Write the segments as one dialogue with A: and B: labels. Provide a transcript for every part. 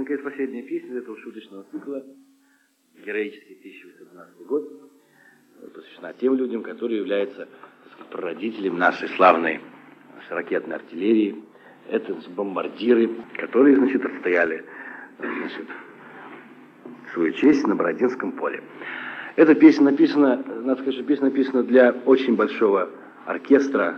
A: наконец, последняя песня этого шуточного цикла, героический 1812 год, посвящена тем людям, которые являются, так сказать, прародителем нашей славной ракетной артиллерии. Это бомбардиры, которые, значит, отстояли, значит, свою честь на Бородинском поле. Эта песня написана, надо сказать, что песня написана для очень большого оркестра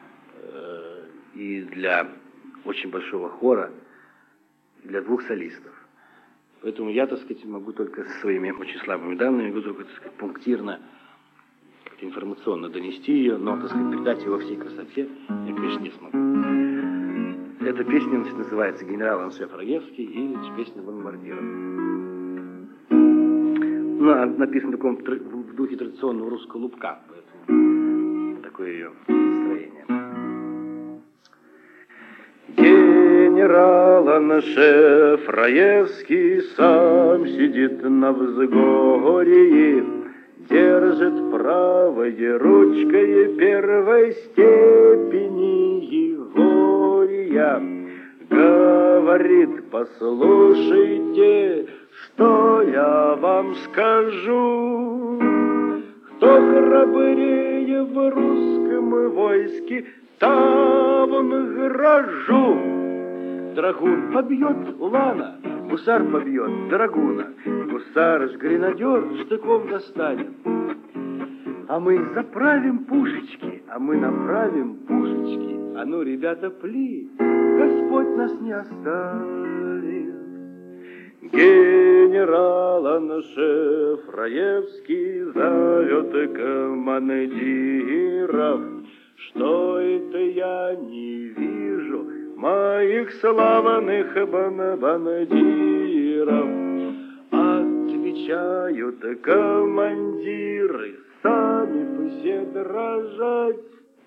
A: и для очень большого хора, для двух солистов. Поэтому я, так сказать, могу только со своими очень слабыми данными, могу только, так сказать, пунктирно, информационно донести ее, но, так сказать, передать ее во всей красоте я, конечно, не смогу. Эта песня, значит, называется «Генерал-аншеф Раевский» и песня «Бомбардиров». Ну, она написана в духе традиционного русского лубка, поэтому такое ее настроение. Генерал-аншеф Раевский сам сидит на взгорье, держит правой ручкой первой степени Егория. Говорит: послушайте, что я вам скажу. Кто храбрее в русском войске, того награжу. Драгун побьет улана, гусар побьет драгуна, гусар ж гренадер штыком достанет. А мы заправим пушечки, а мы направим пушечки. А ну, ребята, пли, Господь нас не оставит. Генерал-аншеф Раевский зовет командиров. Что это я не вижу моих славных бомбардиров? Отвечают командиры, сами все дрожать.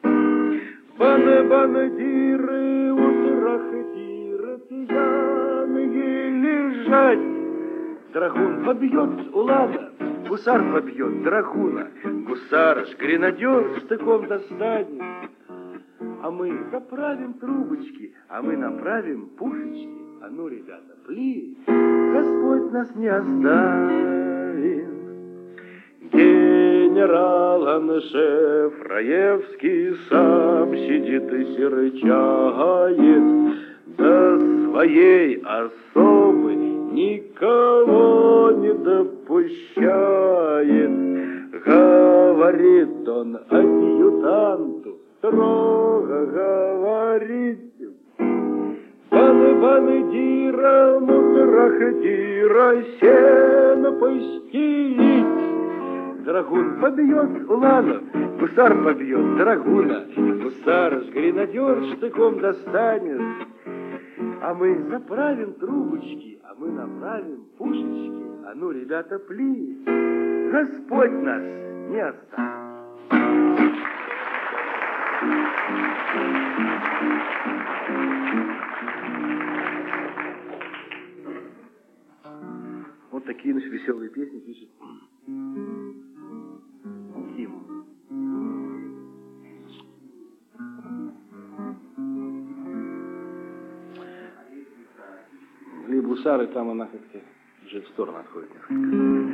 A: Бомбардиры утрахтирят, янги лежать. Драгун побьет улана, гусар побьет драгуна, гусар ж гренадер штыком достанет. А мы заправим трубочки, а мы направим пушечки. А ну, ребята, пли, Господь нас не оставит. Генерал-аншеф Раевский сам сидит и серчает, до своей особы никого не допущает. Говорит он адъютанту, строго говорит: бомбардира, мутрахтира, сено постелить. Драгун побьет улана, гусар побьет драгуна, гусар ж гренадер штыком достанет. А мы заправим трубочки, а мы направим пушечки. А ну, ребята, пли, Господь нас не оставит. Вот такие наши веселые песни пишет Ким. Либо гусары, там она как-то уже в сторону отходит несколько.